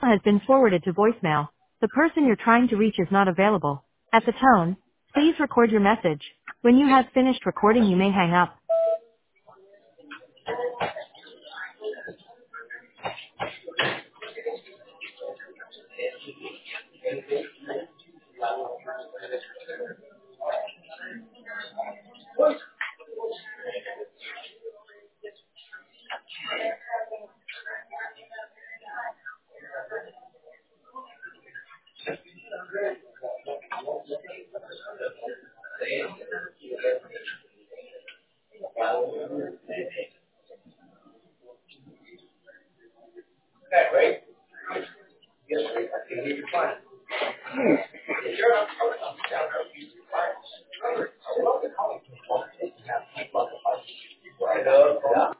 has been forwarded to voicemail. The person you're trying to reach is not available. At the tone, please record your message. When you have finished recording, you may hang up.